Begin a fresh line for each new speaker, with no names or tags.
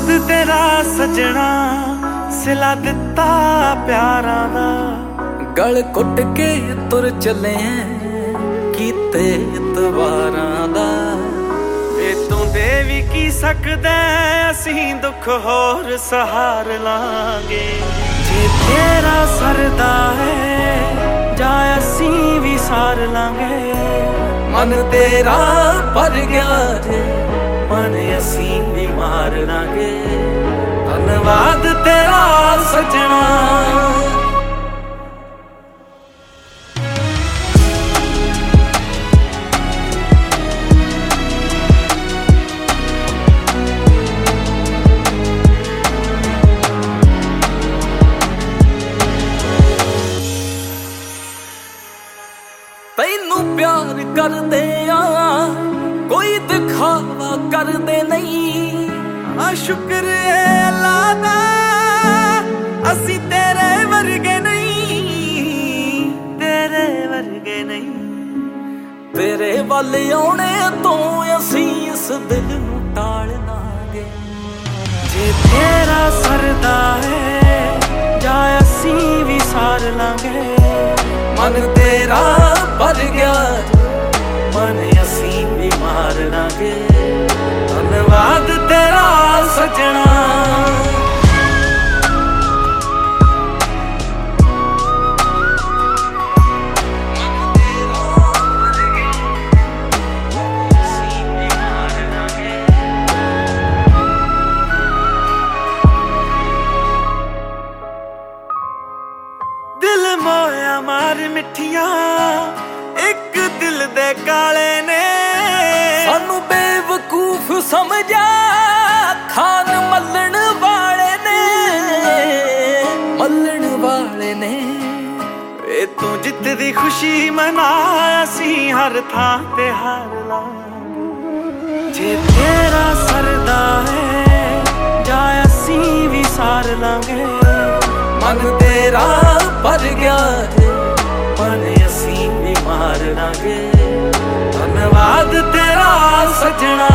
तेरा सजना सिला दिता प्यारा दा।
गल घुट के तुर चले कीते इतवारां दा।
वे तू दे भी की सकदा असीं दुख होर सहार लांगे। जे तेरा सरदा है जा असीं भी सार लांगे।
मन तेरा भर गया जे
मन असीं भी मार लांगे। धन्नवाद तेरा सजना।
तैनू प्यार करदे आ कोई दिखावा करदे नहीं।
शुक्र है अल्लाह दा असी तेरे वर्गे नहीं, तेरे वर्गे नहीं।
तेरे वल आउणे तो असी इस दिल नू टाल लांगे।
जे तेरा सरदा है जा असी भी सार लांगे।
मन तेरा भर गया
मन असीं भी मार लांगे। धन्नवाद तेरा सजना। दिल मोया मार मिठिया एक दिल दे काले ने।
सानू बेवकूफ समझा खान मल्लण वाले ने, मल्लण वाले ने।
वे तू जित दी खुशी मना असीं हर थां ते हार ला। जे तेरा सरदा है जा असीं भी सार लांगे।
मन तेरा भर गया
मन असीं भी मार लांगे। धन्नवाद तेरा सजना।